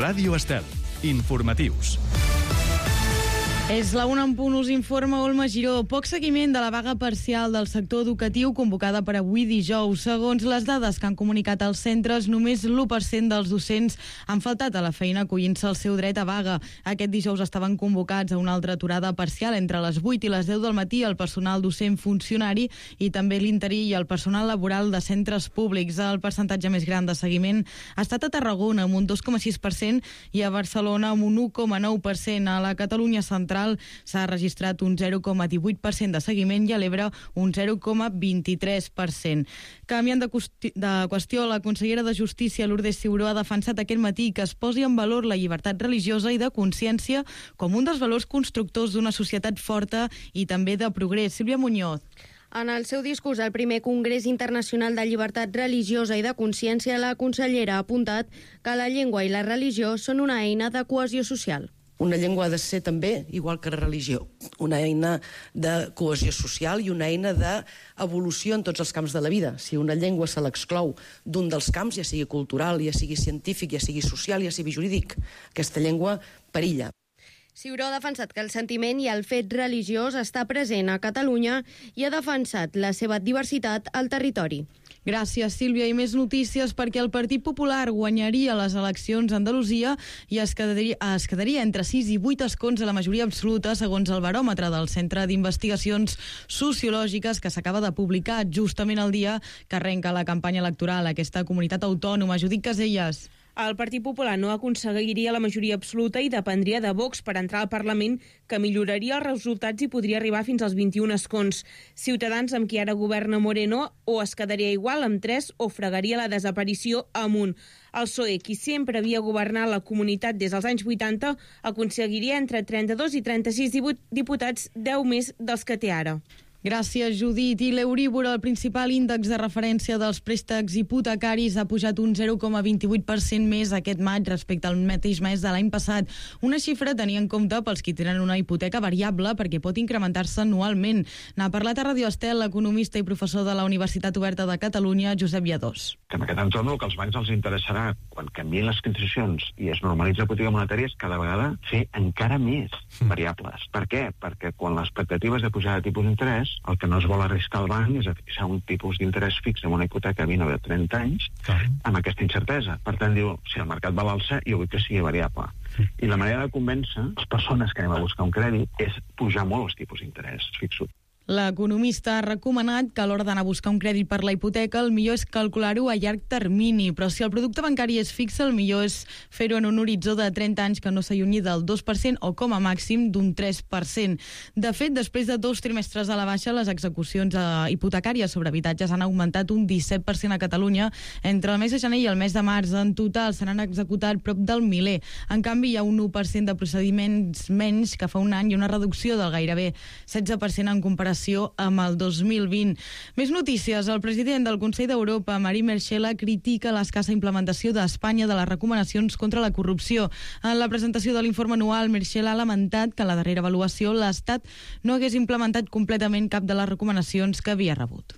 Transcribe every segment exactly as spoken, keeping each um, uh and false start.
Ràdio Estel. Informatius. És la una en punt, us informa Olma Giró. Poc seguiment de la vaga parcial del sector educatiu convocada per avui dijous. Segons les dades que han comunicat els centres, només l'u per cent dels docents han faltat a la feina acollint-se al seu dret a vaga. Aquest dijous estaven convocats a una altra aturada parcial entre les vuit i les deu del matí el personal docent funcionari i també l'interí i el personal laboral de centres públics. El percentatge més gran de seguiment ha estat a Tarragona amb un dos coma sis per cent i a Barcelona amb un u coma nou per cent. A la Catalunya central s'ha registrat un zero coma divuit per cent de seguiment i a l'Ebre un zero coma vint-i-tres per cent. Canviant de, de qüestió, la consellera de Justícia, Lourdes Ciuró, ha defensat aquest matí que es posi en valor la llibertat religiosa i de consciència com un dels valors constructors d'una societat forta i també de progrés. Sílvia Muñoz. En el seu discurs al primer Congrés Internacional de Llibertat Religiosa i de Consciència, la consellera ha apuntat que la llengua i la religió són una eina de cohesió social. Una llengua ha de ser també, igual que la religió, una eina de cohesió social i una eina d'evolució en tots els camps de la vida. Si una llengua se l'exclou d'un dels camps, ja sigui cultural, ja sigui científic, ja sigui social, ja sigui jurídic, aquesta llengua perilla. Ciuró ha defensat que el sentiment i el fet religiós està present a Catalunya i ha defensat la seva diversitat al territori. Gràcies, Sílvia. I més notícies perquè el Partit Popular guanyaria les eleccions a Andalusia i es quedaria, es quedaria entre sis i vuit escons a la majoria absoluta, segons el baròmetre del Centre d'Investigacions Sociològiques que s'acaba de publicar justament el dia que arrenca la campanya electoral a aquesta comunitat autònoma. Judit Caselles. El Partit Popular no aconseguiria la majoria absoluta i dependria de Vox per entrar al Parlament, que milloraria els resultats i podria arribar fins als vint-i-un escons. Ciutadans, amb qui ara governa Moreno, o es quedaria igual amb tres o fregaria la desaparició amb un. El P S O E, qui sempre havia governat la comunitat des dels anys vuitanta, aconseguiria entre trenta-dos i trenta-sis diputats, deu més dels que té ara. Gràcies, Judit. I l'Euríbor, el principal índex de referència dels préstecs hipotecaris, ha pujat un zero coma vint-i-vuit per cent més aquest maig respecte al mateix mes de l'any passat. Una xifra a tenir en compte pels qui tenen una hipoteca variable perquè pot incrementar-se anualment. N'ha parlat a Radio Estel l'economista i professor de la Universitat Oberta de Catalunya, Josep Lladós. En aquest entorn el que als bancs els interessarà quan canvien les condicions i es normalitza la política monetària és cada vegada fer encara més variables. Per què? Perquè quan l'expectativa és de pujada de tipus d'interès, el que no es vol arriscar al banc és a fixar un tipus d'interès fix en una hipoteca a vint o de trenta anys amb aquesta incertesa. Per tant, diu, si el mercat va a l'alça, jo vull que sigui variable. I la manera de convèncer les persones que anem a buscar un crèdit és pujar molt els tipus d'interès fixos. L'economista ha recomanat que a l'hora d'anar a buscar un crèdit per la hipoteca el millor és calcular-ho a llarg termini, però si el producte bancari és fixe, el millor és fer-ho en un horitzó de trenta anys que no s'allunyi del dos per cent o com a màxim d'un tres per cent. De fet, després de dos trimestres a la baixa, les execucions hipotecàries sobre habitatges han augmentat un disset per cent a Catalunya. Entre el mes de gener i el mes de març, en total, se n'han executat prop del miler. En canvi, hi ha un u per cent de procediments menys que fa un any i una reducció del gairebé setze per cent en comparació amb el dos mil vint. Més notícies. El president del Consell d'Europa, Marie Merchela, critica l'escassa implementació d'Espanya de les recomanacions contra la corrupció. En la presentació de l'informe anual, Merchela ha lamentat que en la darrera avaluació l'Estat no hagués implementat completament cap de les recomanacions que havia rebut.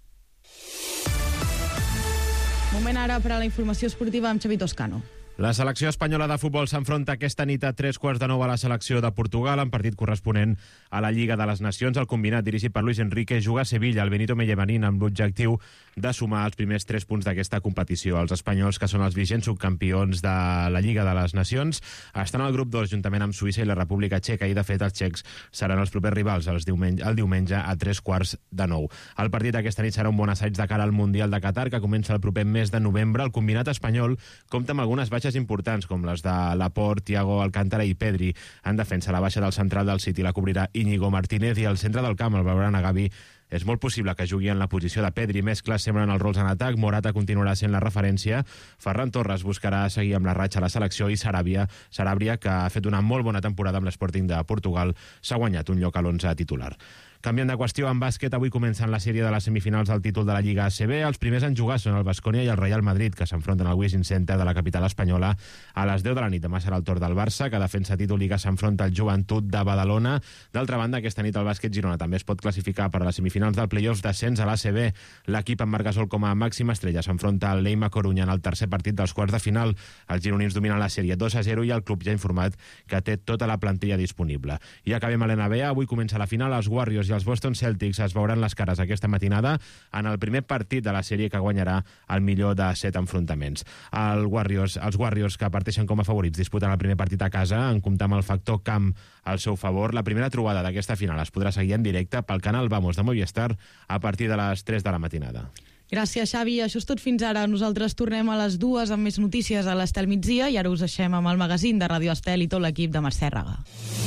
Moment ara per a la informació esportiva amb Xavi Toscano. La selecció espanyola de futbol s'enfronta aquesta nit a tres quarts de nou a la selecció de Portugal en partit corresponent a la Lliga de les Nacions. El combinat dirigit per Luis Enrique juga a Sevilla, al Benito Mellamarín, amb l'objectiu de sumar els primers tres punts d'aquesta competició. Els espanyols, que són els vigents subcampions de la Lliga de les Nacions, estan al grup dos juntament amb Suïssa i la República Txeca i, de fet, els txecs seran els propers rivals els diumenge, el diumenge a tres quarts de nou. El partit aquesta nit serà un bon assaig de cara al Mundial de Qatar, que comença el proper mes de novembre. El combinat espanyol compta amb algunes baixes importants, com les de Laporte, Thiago Alcántara i Pedri. En defensa, la baixa del central del City la cobrirà Íñigo Martínez i al centre del camp, el Blaugrana Gavi, és molt possible que jugui en la posició de Pedri. Mescles semblen els rols en atac, Morata continuarà sent la referència, Ferran Torres buscarà seguir amb la ratxa a la selecció i Sarabia, Sarabia, que ha fet una molt bona temporada amb l'Sporting de Portugal, s'ha guanyat un lloc a l'onze titular. Canviant de qüestió, en bàsquet, avui comencen la sèrie de les semifinals del títol de la Lliga A C B. Els primers en jugar són el Baskonia i el Real Madrid, que s'enfronten al Wishing Center de la capital espanyola a les deu de la nit. Demà serà el torn del Barça, que defensa títol i que s'enfronta al Joventut de Badalona. D'altra banda, aquesta nit el bàsquet Girona també es pot classificar per a les semifinals del play-off d'ascens a l'A C B. L'equip amb Marc Gasol com a màxima estrella s'enfronta al Leima Corunya en el tercer partit dels quarts de final. Els gironins dominen la sèrie dos a zero i el club ja ha informat que té tota la plantilla disponible. I acabem a l'N B A. Avui comença la final. Els Warriors i els Boston Celtics es veuran les cares aquesta matinada en el primer partit de la sèrie que guanyarà el millor de set enfrontaments. El Warriors, els Warriors, que parteixen com a favorits, disputen el primer partit a casa en comptar amb el factor camp al seu favor. La primera trobada d'aquesta final es podrà seguir en directe pel canal Vamos de Movistar a partir de les tres de la matinada. Gràcies, Xavi. Això és tot fins ara. Nosaltres tornem a les dues amb més notícies a l'Estel migdia i ara us deixem amb el magazín de Ràdio Estel i tot l'equip de Mercè Raga.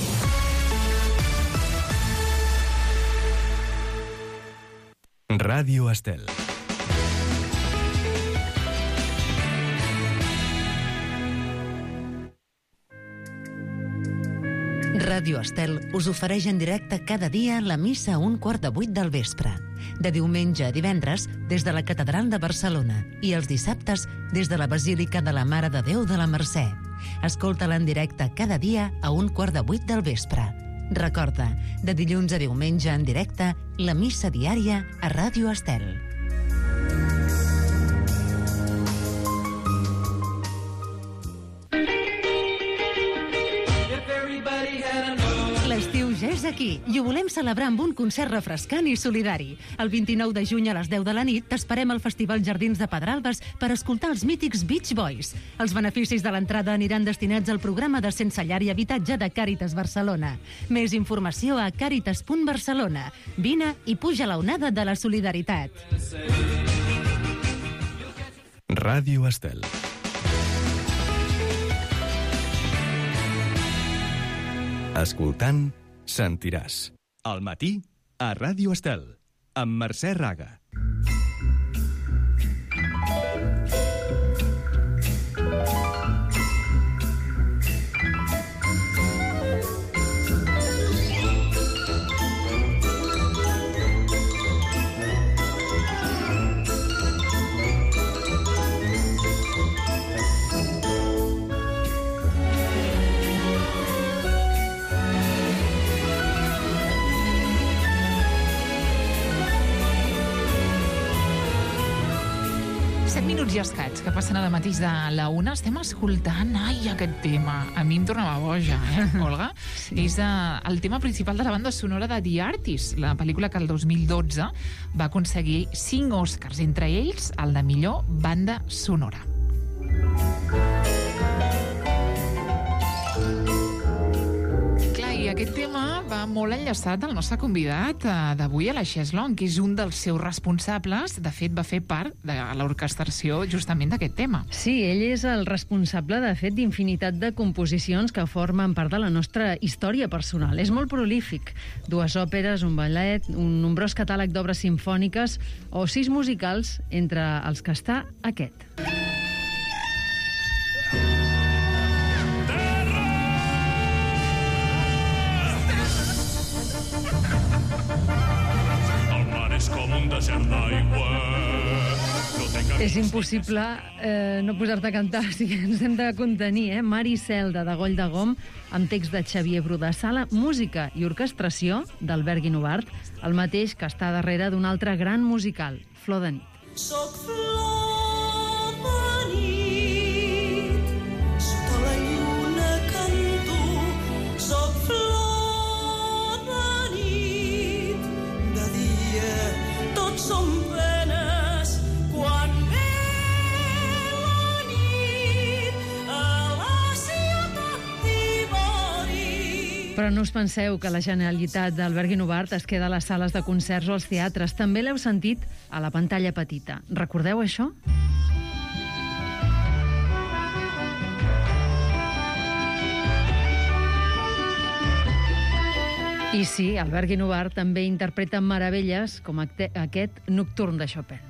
Ràdio Estel. Ràdio Estel us ofereix en directe cada dia la missa a un quart de vuit del vespre. De diumenge a divendres, des de la Catedral de Barcelona i els dissabtes des de la Basílica de la Mare de Déu de la Mercè. Escolta-la en directe cada dia a un quart de vuit del vespre. Recorda, de dilluns a diumenge en directe, la missa diària a Ràdio Estel. L'estiu ja és aquí i ho volem celebrar amb un concert refrescant i solidari. El vint-i-nou de juny a les deu de la nit t'esperem al Festival Jardins de Pedralbes per escoltar els mítics Beach Boys. Els beneficis de l'entrada aniran destinats al programa de Sense Llar i Habitatge de Càritas Barcelona. Més informació a càritas punt barcelona. Vine i puja la onada de la solidaritat. Ràdio Estel. Escoltant, sentiràs. Al matí, a Ràdio Estel, amb Mercè Raga. set minuts i escaig, que passen ara mateix de la una. Estem escoltant, ai, aquest tema. A mi em tornava boja, eh, Olga? Sí. És uh, el tema principal de la banda sonora de The Artist, la pel·lícula que el dos mil dotze va aconseguir cinc Oscars, entre ells el de millor banda sonora. I aquest tema va molt enllaçat al nostre convidat d'avui a la Cheslong, que és un dels seus responsables. De fet, va fer part de l'orquestració justament d'aquest tema. Sí, ell és el responsable, de fet, d'infinitat de composicions que formen part de la nostra història personal. És molt prolífic. Dues òperes, un ballet, un nombrós catàleg d'obres simfòniques o sis musicals, entre els que està aquest. És impossible eh, no posar-te a cantar, o sigui, ens hem de contenir, eh? Mar i Celda, de Goll de Gom, amb text de Xavier Bru de Sala, música i orquestració d'Albert Guinovart, el mateix que està darrere d'un altre gran musical, Flor de nit. Soc flor de nit, sota la lluna canto, soc flor de nit, de dia tots som penes, quan ve la nit a la ciutat d'Ivori. Però no us penseu que la genialitat d'Albert Guinovart es queda a les sales de concerts o als teatres. També l'heu sentit a la pantalla petita. Recordeu això? I sí, Albert Guinovart també interpreta meravelles com aquest Nocturn de Chopin.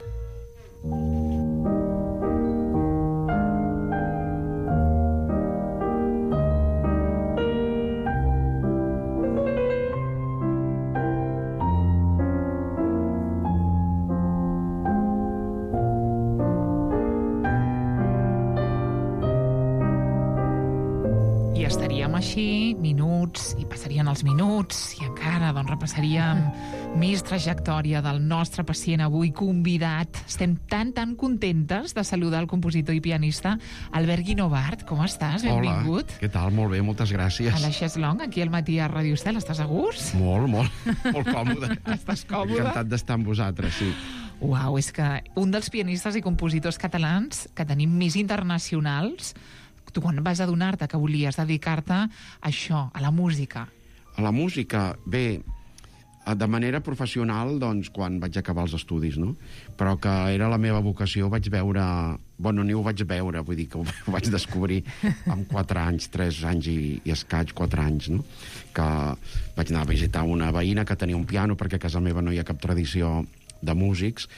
així, minuts, i passarien els minuts, i encara doncs, repassaríem més trajectòria del nostre pacient avui convidat. Estem tan, tan contentes de saludar el compositor i pianista Albert Guinovart. Com estàs? Benvingut. Hola, què tal? Molt bé, moltes gràcies. A la Xeslong, aquí al matí a Ràdio Estel. Estàs a gust? Molt, molt, molt còmode. Estàs còmode? Encantat d'estar amb vosaltres, sí. Uau, és que un dels pianistes i compositors catalans que tenim més internacionals, tu quan vas adonar-te que volies dedicar-te a això, a la música? A la música, bé, de manera professional, doncs, quan vaig acabar els estudis, no? Però que era la meva vocació, ho vaig veure... Bueno, ni ho vaig veure, vull dir que ho vaig descobrir amb quatre anys, tres anys i, i escaig, quatre anys, no? Que vaig anar a visitar una veïna que tenia un piano, perquè a casa meva no hi ha cap tradició de músics,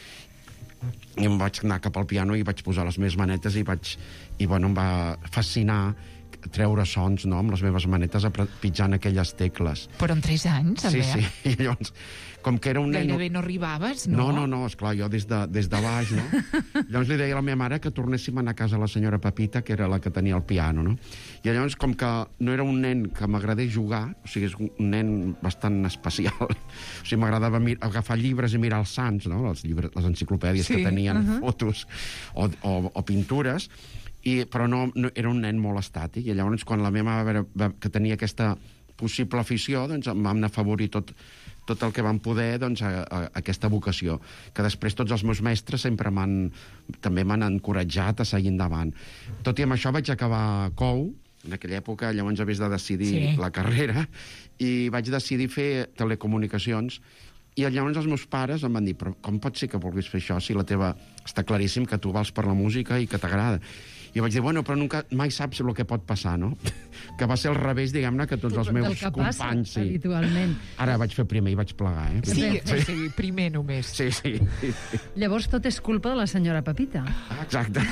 i em vaig anar cap al piano i vaig posar les meves manetes i vaig... I, bueno, em va fascinar treure sons, no?, amb les meves manetes pitjant aquelles tecles. Però en tres anys, Albert? Sí, sí, i llavors, com que era un nen... Gairebé no arribaves, no? No, no, no, esclar, jo des de, des de baix, no? Llavors li deia a la meva mare que tornéssim a anar a casa de la senyora Pepita, que era la que tenia el piano, no? I llavors, com que no era un nen que m'agradés jugar, o sigui, és un nen bastant especial, o sigui, m'agradava agafar llibres i mirar els sants, no?, les, llibres, les enciclopèdies sí, que tenien uh-huh. fotos o, o, o pintures, i, però no, no, era un nen molt estàtic, i llavors quan la meva mare va, que tenia aquesta possible afició, doncs em vam afavorir tot, tot el que vam poder, doncs, a, a, a aquesta vocació, que després tots els meus mestres sempre m'han, també m'han encoratjat a seguir endavant. Tot i amb això vaig acabar cou, en aquella època, llavors havies de decidir sí. la carrera, i vaig decidir fer telecomunicacions, i llavors els meus pares em van dir, però com pot ser que vulguis fer això si la teva... Està claríssim que tu vals per la música i que t'agrada. I vaig dir, bueno, però nunca, mai saps el que pot passar, no? Que va ser al revés, diguem-ne, que tots els meus que companys... passa, sí. habitualment. Ara vaig fer primer i vaig plegar, eh? Sí, sí, sí, primer només. Sí, sí. Llavors tot és culpa de la senyora Pepita. Ah, exacte.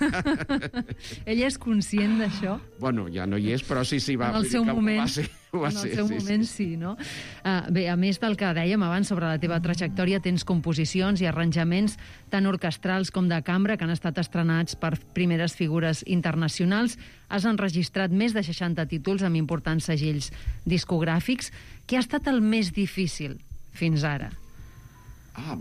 Ella és conscient d'això? Bueno, ja no hi és, però sí, sí, va... En el seu moment, va ser, va en el ser, seu sí, moment sí, sí no? Uh, bé, a més del que dèiem abans sobre la teva trajectòria, tens composicions i arranjaments tant orquestrals com de cambra que han estat estrenats per primeres figures internacionals. Has enregistrat més de seixanta títols amb importants segells discogràfics. Què ha estat el més difícil fins ara? Ah,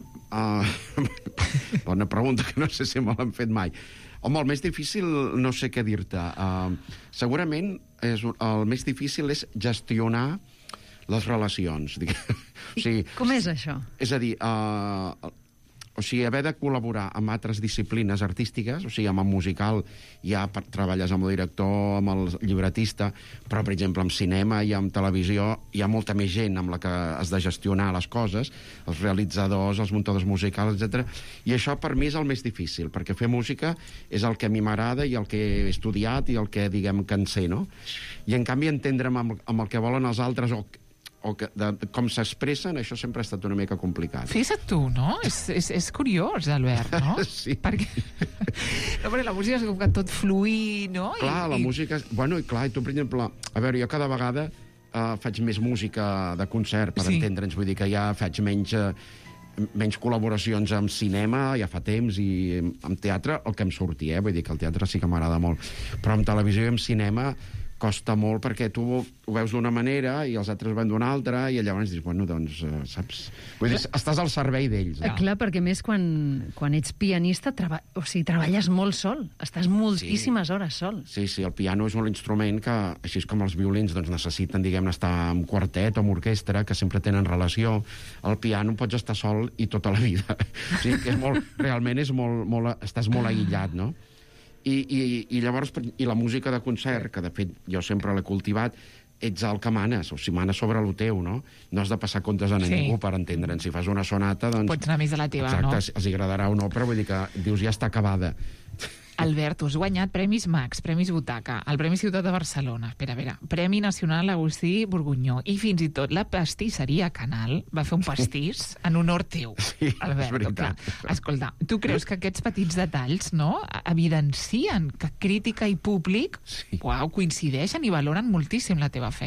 uh, bona pregunta, que no sé si me l'han fet mai. Home, el més difícil no sé què dir-te. Uh, segurament és, el més difícil és gestionar les relacions. O sigui, com és això? És a dir, uh, o sigui, haver de col·laborar amb altres disciplines artístiques, o sigui, amb el musical ja treballes amb el director, amb el llibretista, però, per exemple, amb cinema i amb televisió hi ha molta més gent amb la que has de gestionar les coses, els realitzadors, els muntadors musicals, etcètera. I això per mi és el més difícil, perquè fer música és el que a mi m'agrada i el que he estudiat i el que, diguem, que en sé, no? I, en canvi, entendre'm amb, amb el que volen els altres o o que, de, de com s'expressen, això sempre ha estat una mica complicat. Fixa't tu, no? És, és, és curiós, Albert, no? Sí. Perquè... no, perquè la música és com que tot fluir, no? Clar, I, la i... música... Bueno, i clar, i tu, per exemple... A veure, jo cada vegada uh, faig més música de concert, per sí. entendre'ns. Vull dir que ja faig menys... Uh, menys col·laboracions amb cinema, ja fa temps, i amb teatre, el que em surti, eh? Vull dir que el teatre sí que m'agrada molt. Però amb televisió i amb cinema costa molt perquè tu ho veus d'una manera i els altres van d'una altra i llavors dius, bueno, doncs, uh, saps? Vull dir, estàs al servei d'ells. No? Clar, perquè més quan, quan ets pianista, treba... o sigui, treballes molt sol, estàs moltíssimes sí. hores sol. Sí, sí, el piano és un instrument que, així com els violins, doncs necessiten, diguem, estar amb quartet o amb orquestra, que sempre tenen relació. El piano pots estar sol i tota la vida. O sigui, que és molt, realment és molt, molt, estàs molt aïllat, no? I, i, i llavors, i la música de concert, que de fet jo sempre l'he cultivat, ets el que manes, o sigui, manes sobre el teu, no? No has de passar comptes a ningú sí. per entendre'n. Si fas una sonata, doncs... Pots anar més de la teva, exacte, no? Exacte, els agradarà o no, però vull dir que dius, ja està acabada. Albert, tu has guanyat Premis Max, Premis Butaca, el Premi Ciutat de Barcelona, espera, espera, Premi Nacional Agustí Borgunyó, i fins i tot la pastisseria Canal va fer un pastís en honor teu, sí, Albert. Clar, escolta, tu creus que aquests petits detalls, no?, evidencien que crítica i públic, sí. uau, coincideixen i valoren moltíssim la teva feina?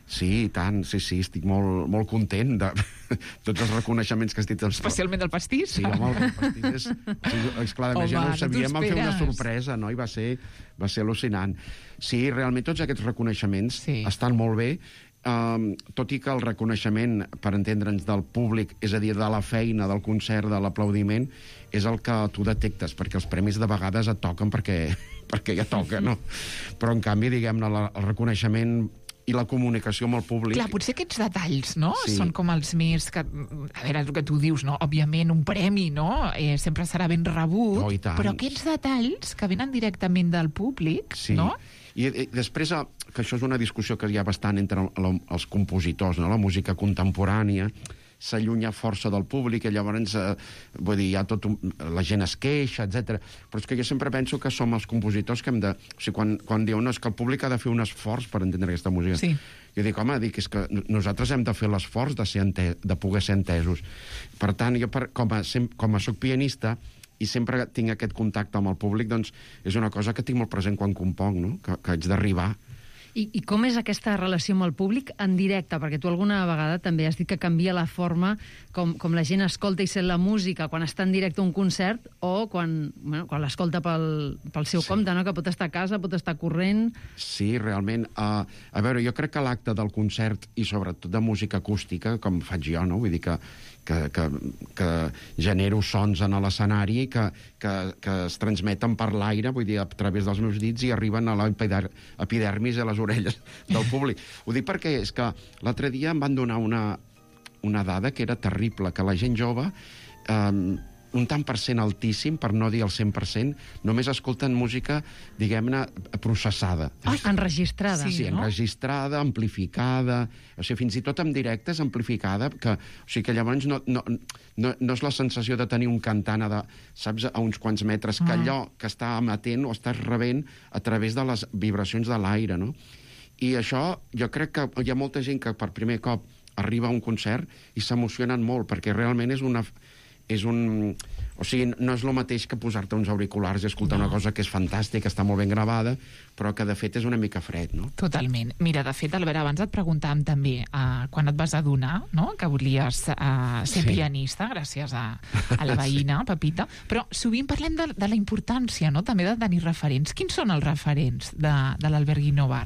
Sí, i tant, sí, sí, estic molt, molt content de tots els reconeixements que has dit. Especialment del pastís? Sí, home, el pastís és... Sí, esclar, a més, ja no ho sabíem, vam fer una sorpresa, no? I va ser, va ser al·lucinant. Sí, realment tots aquests reconeixements sí. estan molt bé, um, tot i que el reconeixement, per entendre'ns, del públic, és a dir, de la feina, del concert, de l'aplaudiment, és el que tu detectes, perquè els premis de vegades et toquen perquè, perquè ja toca, no? Però, en canvi, diguem-ne, el reconeixement i la comunicació amb el públic... Clar, potser aquests detalls, no?, sí. són com els més... Que, a veure, el que tu dius, no?, òbviament un premi, no?, eh, sempre serà ben rebut, oh, però aquests detalls que venen directament del públic, sí. no? I, i després, que això és una discussió que hi ha bastant entre el, els compositors, no?, la música contemporània, s'allunya força del públic, i llavors, eh, vull dir, hi ha tot un, la gent es queixa, etcètera. Però és que jo sempre penso que som els compositors que hem de... O sigui, quan, quan diuen, no, és que el públic ha de fer un esforç per entendre aquesta música. Sí. Jo dic, home, dic, és que nosaltres hem de fer l'esforç de, ser ente, de poder ser entesos. Per tant, jo, per, com, a, sem, com a soc pianista, i sempre tinc aquest contacte amb el públic, doncs és una cosa que tinc molt present quan componc, no?, que, que haig d'arribar. I, I com és aquesta relació amb el públic en directe? Perquè tu alguna vegada també has dit que canvia la forma com, com la gent escolta i sent la música quan està en directe a un concert o quan, bueno, quan l'escolta pel, pel seu sí. compte, no? Que pot estar a casa, pot estar corrent... Sí, realment. Uh, a veure, jo crec que l'acte del concert i sobretot de música acústica, com faig jo, no? Vull dir que Que, que, que genero sons en l'escenari que, que, que es transmeten per l'aire, vull dir, a través dels meus dits i arriben a l'epidermis i a les orelles del públic. Ho dic perquè és que l'altre dia em van donar una, una dada que era terrible, que la gent jove... Eh, un tant per cent altíssim, per no dir el cent per cent, només escolten música, diguem-ne, processada. Ai, enregistrada. Sí, sí, no? enregistrada, amplificada, o sigui, fins i tot en directe és amplificada, que, o sigui, que llavors no, no, no, no és la sensació de tenir un cantant a, de, saps, a uns quants metres, que allò que està emetent o estàs rebent a través de les vibracions de l'aire, no? I això, jo crec que hi ha molta gent que per primer cop arriba a un concert i s'emocionen molt, perquè realment és una... és un... O sigui, no és el mateix que posar-te uns auriculars i escoltar no. una cosa que és fantàstica, està molt ben gravada, però que de fet és una mica fred, no? Totalment. Mira, de fet, Albert, abans et preguntàvem també uh, quan et vas adonar, no?, que volies uh, ser sí. pianista, gràcies a, a la veïna, sí. Pepita, però sovint parlem de, de la importància, no?, també de tenir referents. Quins són els referents de, de l'Albert Guinovar?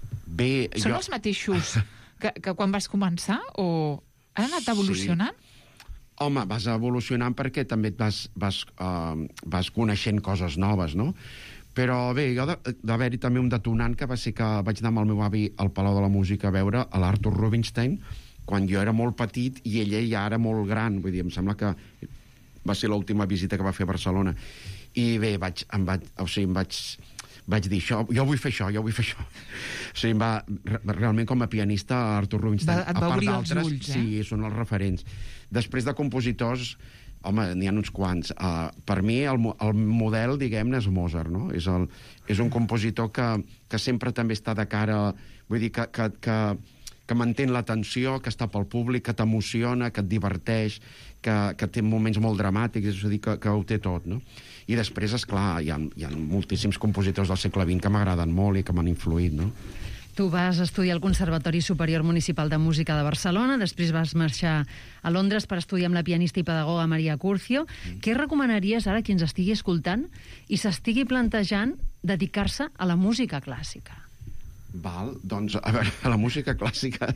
Bé, són jo... els mateixos que, que quan vas començar o han anat evolucionant? Sí. Home, vas evolucionant perquè també et vas, vas, uh, vas coneixent coses noves, no? Però bé, jo d'haver-hi també un detonant que va ser que vaig anar amb el meu avi al Palau de la Música a veure a l'Arthur Rubinstein quan jo era molt petit i ella ja era molt gran. Vull dir, em sembla que va ser l'última visita que va fer a Barcelona. I bé, vaig, em vaig, o sigui, em vaig... vaig dir, això, jo vull fer això, jo vull fer això. O sigui, va, realment com a pianista, Arthur Rubinstein, va, et va obrir els ulls, eh? Sí, són els referents. Després de compositors, home, n'hi ha uns quants. Uh, per mi, el, el model, diguem-ne, és Mozart, no? És, el, és un compositor que, que sempre també està de cara... Vull dir, que, que, que, que mantén l'atenció, que està pel públic, que t'emociona, que et diverteix, que, que té moments molt dramàtics, és a dir, que, que ho té tot, no? I després, esclar, hi ha, hi ha moltíssims compositors del segle vint que m'agraden molt i que m'han influït, no? Tu vas estudiar al Conservatori Superior Municipal de Música de Barcelona, després vas marxar a Londres per estudiar amb la pianista i pedagoga Maria Curcio. Mm. Què recomanaries ara a qui ens estigui escoltant i s'estigui plantejant dedicar-se a la música clàssica? Val, doncs, a veure, a la música clàssica...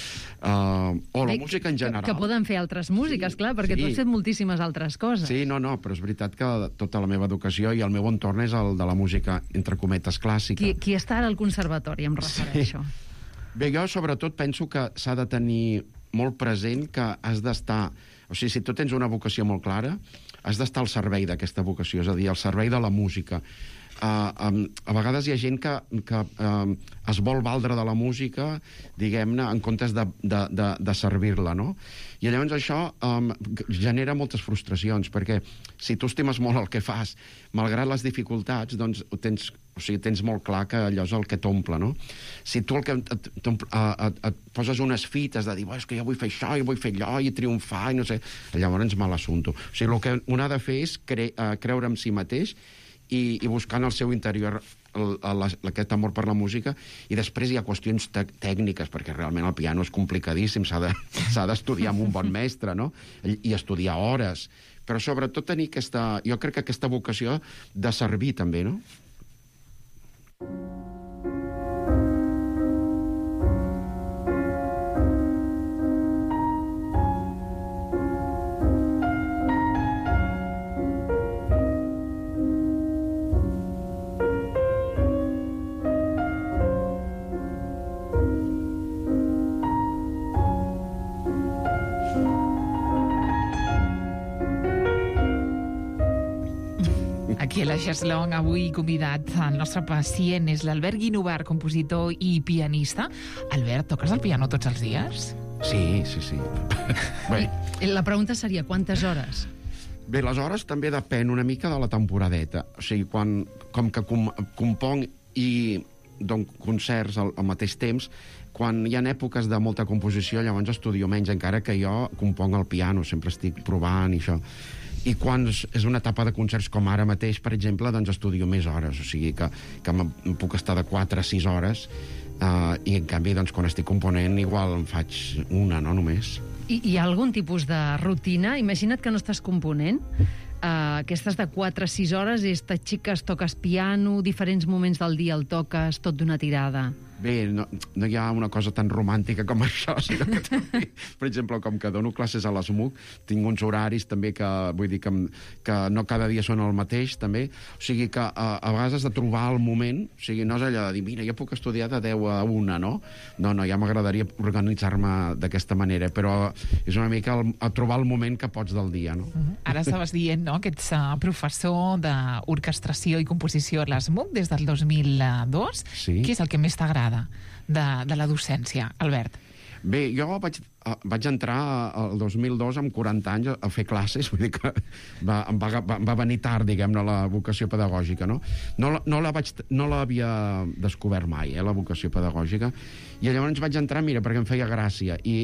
Uh, o la Bé, música en general. Que poden fer altres músiques, sí, clar, perquè sí. tu has fet moltíssimes altres coses. Sí, no, no, però és veritat que tota la meva educació i el meu entorn és el de la música, entre cometes, clàssica. Qui, qui està ara al conservatori, em refereixo. Sí. Bé, jo sobretot penso que s'ha de tenir molt present que has d'estar... O sigui, si tu tens una vocació molt clara, has d'estar al servei d'aquesta vocació, és a dir, al servei de la música. Uh, um, a vegades hi ha gent que, que uh, es vol valdre de la música, diguem-ne, en comptes de, de, de, de servir-la, no? I llavors això um, genera moltes frustracions, perquè si tu estimes molt el que fas, malgrat les dificultats, doncs tens, o sigui, tens molt clar que allò és el que t'omple, no? Si tu el que et, et, et, et poses unes fites de dir, és que jo vull fer això, i vull fer allò, i triomfar, i no sé, llavors mal assumpto. O sigui, el que un ha de fer és cre uh, creure en si mateix i, i buscar en el seu interior el, el, aquest amor per la música, i després hi ha qüestions te tècniques, perquè realment el piano és complicadíssim, s'ha d'estudiar de, amb un bon mestre, no? I estudiar hores, però sobretot tenir aquesta, jo crec que aquesta vocació de servir també, no? Aquí a la Xeslong, avui convidat, el nostre pacient és l'Albert Guinovart, compositor i pianista. Albert, toques el piano tots els dies? Sí, sí, sí. Bé. La pregunta seria, quantes hores? Bé, les hores també depèn una mica de la temporadeta. O sigui, quan, com que com, compong i dono concerts al, al mateix temps, quan hi ha èpoques de molta composició, llavors estudio menys, encara que jo compong al piano, sempre estic provant i això. I quan és una etapa de concerts com ara mateix, per exemple, doncs estudio més hores, o sigui que, que em puc estar de quatre a sis hores, uh, i en canvi, doncs, quan estic component, igual em faig una, no només. I hi ha algun tipus de rutina? Imagina't que no estàs component, uh, aquestes de quatre a sis hores, i t'aixeques, toques piano, diferents moments del dia el toques, tot d'una tirada. Bé, no, no hi ha una cosa tan romàntica com això, sinó que també, per exemple, com que dono classes a l'S M U C, tinc uns horaris també que, vull dir, que, que no cada dia són el mateix, també. O sigui que a, a vegades has de trobar el moment, o sigui, no és allò de dir, mira, jo puc estudiar de deu a una, no? No, no, ja m'agradaria organitzar-me d'aquesta manera, però és una mica el, a trobar el moment que pots del dia, no? Uh-huh. Ara estaves dient, no?, que ets uh, professor d'orquestració i composició a l'S M U C des del dos mil dos. Sí. Què és el que més t'agrada De, de la docència, Albert? Bé, jo vaig, vaig entrar el dos mil dos amb quaranta anys a fer classes, vull dir que va, em va, va, va venir tard, diguem-ne, la vocació pedagògica, no? No, no l'havia descobert mai, eh, la vocació pedagògica, i llavors vaig entrar, mira, perquè em feia gràcia, i,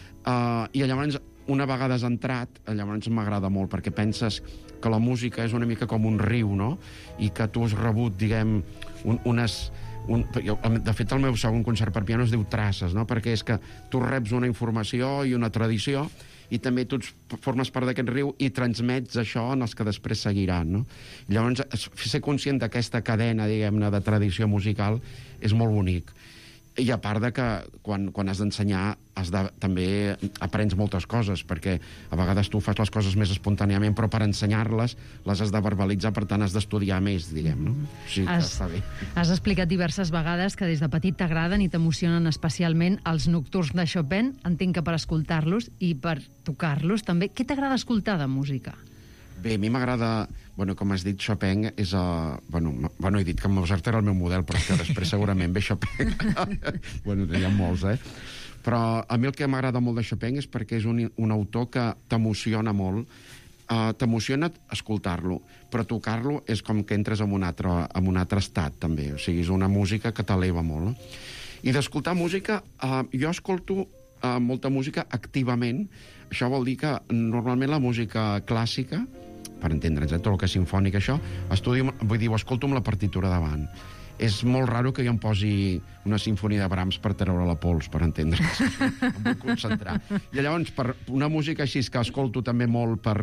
uh, i llavors una vegada has entrat, llavors m'agrada molt, perquè penses que la música és una mica com un riu, no? I que tu has rebut, diguem, un, unes... Un, jo, de fet, el meu segon concert per piano es diu Traces, no? Perquè és que tu reps una informació i una tradició i també tu formes part d'aquest riu i transmets això en els que després seguiran, no? Llavors, ser conscient d'aquesta cadena, diguem-ne, de tradició musical és molt bonic. I a part de que quan, quan has d'ensenyar has de, també aprens moltes coses, perquè a vegades tu fas les coses més espontàniament, però per ensenyar-les les has de verbalitzar, per tant has d'estudiar més, diguem, no? O sigui que has, està bé. Has explicat diverses vegades que des de petit t'agraden i t'emocionen especialment els nocturns de Chopin, entenc que per escoltar-los i per tocar-los també. Què t'agrada escoltar de música? Bé, a mi m'agrada... Bueno, com has dit, Chopin és... Uh, bueno, bueno, he dit que Mozart era el meu model, però que després segurament ve Chopin. Bueno, n'hi ha molts, eh? Però a mi el que m'agrada molt de Chopin és perquè és un, un autor que t'emociona molt. Uh, t'emociona escoltar-lo, però tocar-lo és com que entres en un, altre, en un altre estat, també. O sigui, és una música que t'eleva molt, no? I d'escoltar música, uh, jo escolto uh, molta música activament. Això vol dir que normalment la música clàssica, per entendre'ns, eh, tot el que és simfònic, això, estudio, vull dir, ho escolto amb la partitura davant. És molt raro que jo em posi una sinfonia de Brahms per treure la pols, per entendre'ns. Em vull concentrar. I llavors, per una música així que escolto també molt per...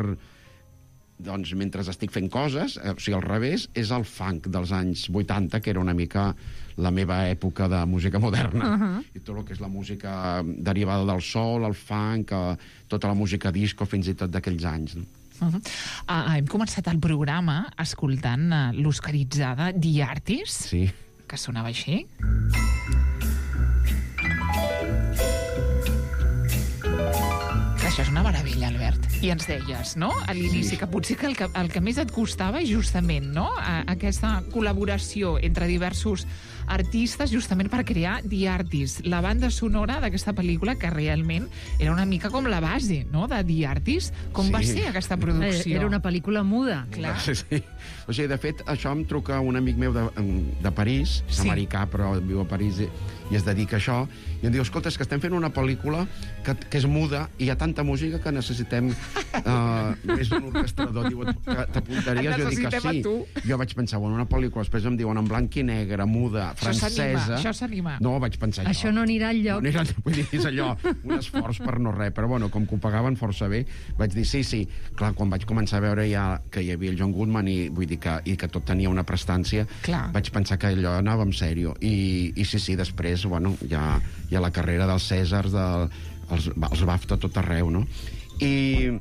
Doncs mentre estic fent coses, eh, o sigui, al revés, és el funk dels anys vuitanta, que era una mica la meva època de música moderna. Uh-huh. I tot el que és la música derivada del soul, el funk, eh, tota la música disco, fins i tot d'aquells anys, no? Uh-huh. uh, hem començat el programa escoltant uh, l'oscaritzada The Artist, sí, que sonava així. Que això és una meravella, Albert. I ens deies, no?, a l'inici, sí, que potser que el, que el que més et costava és justament, no?, a, aquesta col·laboració entre diversos artistes justament per crear The Artist, la banda sonora d'aquesta pel·lícula que realment era una mica com la base, no?, de The Artist. Com sí. va ser aquesta producció? Era una pel·lícula muda. Clar. Sí, sí. O sigui, de fet, això em truca un amic meu de, de París, és sí. americà, però viu a París i, i es dedica a això, i em diu, escolta, és que estem fent una pel·lícula que, que és muda i hi ha tanta música que necessitem Uh, és un orquestrador, diu, t'apuntaries? Jo dic que sí. Jo vaig pensar, bueno, una pel·lícula, després em diuen en blanc i negre, muda, francesa... Això s'anima. No, vaig pensar jo. Això no anirà enlloc. No anirà enlloc, vull dir, és allò, un esforç per no res, però bueno, com que ho pagaven força bé, vaig dir sí, sí. Clar, quan vaig començar a veure ja que hi havia el John Goodman i vull dir que, i que tot tenia una prestància, clar, vaig pensar que allò anava en sèrio. I, i sí, sí, després, bueno, hi ha, hi ha la carrera dels Cèsars, del, els, els BAFTA tot arreu, no? I...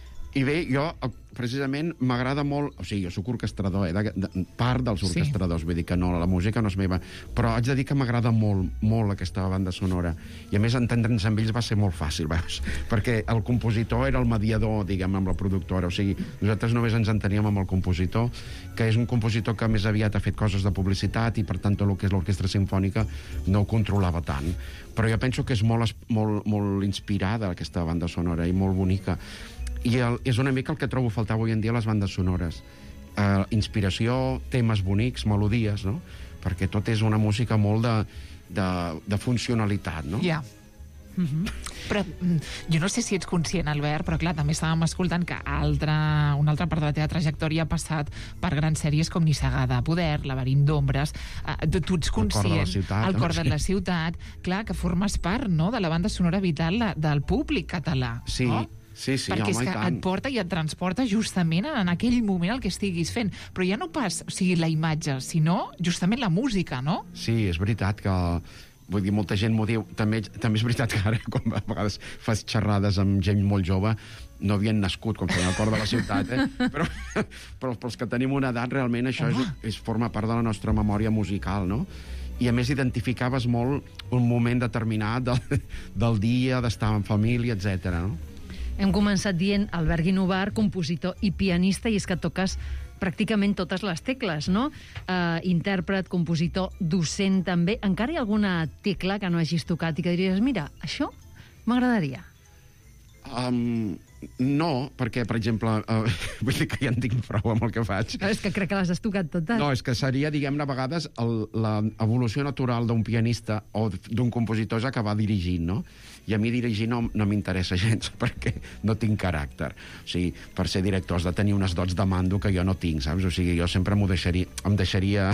I bé, jo, precisament, m'agrada molt... O sigui, jo soc orquestrador, eh, de, de, part dels orquestradors, sí. Vull dir que no, la música no és meva, però haig de dir que m'agrada molt, molt aquesta banda sonora. I a més, entendre'ns amb ells va ser molt fàcil, veus? Perquè el compositor era el mediador, diguem, amb la productora. O sigui, nosaltres només ens enteníem amb el compositor, que és un compositor que més aviat ha fet coses de publicitat i, per tant, tot el que és l'orquestra simfònica no ho controlava tant. Però jo penso que és molt, molt, molt inspirada, aquesta banda sonora, i molt bonica. I el, és una mica el que trobo a faltar avui en dia a les bandes sonores. Uh, inspiració, temes bonics, melodies, no? Perquè tot és una música molt de, de, de funcionalitat, no? Ja. Yeah. Mm-hmm. Però jo no sé si ets conscient, Albert, però clar, també estàvem escoltant que altra, una altra part de la teva trajectòria ha passat per grans sèries com Nissaga Poder, Laberint d'ombres. Uh, tu, tu ets conscient, El cor de la ciutat, clar, que formes part, no?, de la banda sonora vital del públic català. Sí. No? Sí, sí, perquè home, és que i tant. et porta i et transporta justament en aquell moment el que estiguis fent. Però ja no pas, o sigui, la imatge, sinó justament la música, no? Sí, és veritat que... Vull dir, molta gent m'ho diu. També, també és veritat que ara, com a vegades fas xerrades amb gent molt jove, no havien nascut, com feien al cor de la ciutat, eh? Però, però pels que tenim una edat, realment això és, és, forma part de la nostra memòria musical, no? I a més identificaves molt un moment determinat del, del dia, d'estar en família, etcètera, no? Hem començat dient Albert Guinovar, compositor i pianista, i és que toques pràcticament totes les tecles, no? Uh, intèrpret, compositor, docent també. Encara hi ha alguna tecla que no hagis tocat i que diries, mira, això m'agradaria? Um, no, perquè, per exemple, uh, vull dir que ja en tinc prou amb el que faig. No, és que crec que les has tocat totes. No, és que seria, diguem-ne, a vegades l'evolució natural d'un pianista o d'un compositor és acabar dirigint, no? I a mi dirigir no, no m'interessa gens, perquè no tinc caràcter. O sigui, per ser director has de tenir unes dots de mando que jo no tinc, saps? O sigui, jo sempre m'ho deixaria, em deixaria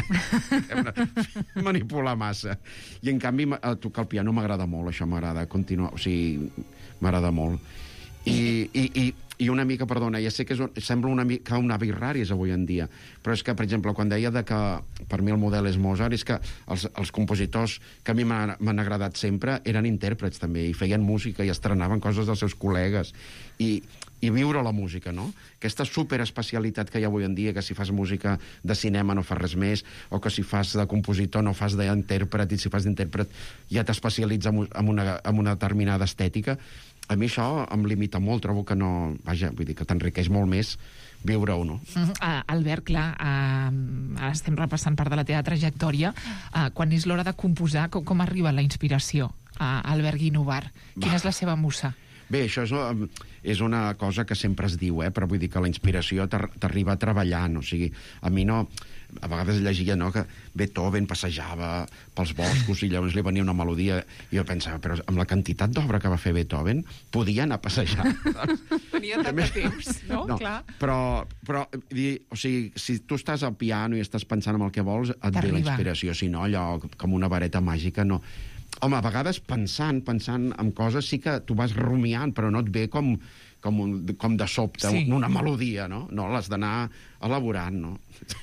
manipular massa. I, en canvi, tocar el piano m'agrada molt, això m'agrada continuar, o sigui, m'agrada molt. I, i, i, i una mica, perdona, ja sé que és un, sembla una mica un avi raris avui en dia, però és que, per exemple, quan deia de que per mi el model és Mozart, és que els, els compositors que a mi m'han agradat sempre eren intèrprets també, i feien música i estrenaven coses dels seus col·legues, i, i viure la música, no? Aquesta superespecialitat que hi ha avui en dia, que si fas música de cinema no fas res més, o que si fas de compositor no fas d'intèrpret, i si fas d'intèrpret ja t'especialitza en una, en una determinada estètica. A mi això em limita molt, trobo que no... Vaja, vull dir que t'enriqueix molt més viure-ho, no? Uh, uh, Albert, clar, uh, ara estem repassant part de la teva trajectòria. Uh, quan és l'hora de composar, com, com arriba la inspiració a Albert Guinovar? Quina és la seva musa? Bé, això és, és una cosa que sempre es diu, eh? Però vull dir que la inspiració t'arriba treballant, o sigui, a mi no... A vegades llegia, no?, que Beethoven passejava pels boscos i llavors li venia una melodia, i jo pensava, però amb la quantitat d'obra que va fer Beethoven, podia anar a passejar. Tenia tant de temps, no? No, clar. Però, però o sigui, si tu estàs al piano i estàs pensant en el que vols, et ve la inspiració, si no, allò com una vareta màgica, no... Home, a vegades pensant, pensant en coses sí que tu vas rumiant, però no et ve com, com, un, com de sobte, sí. una melodia, no? No, l'has d'anar elaborant, no?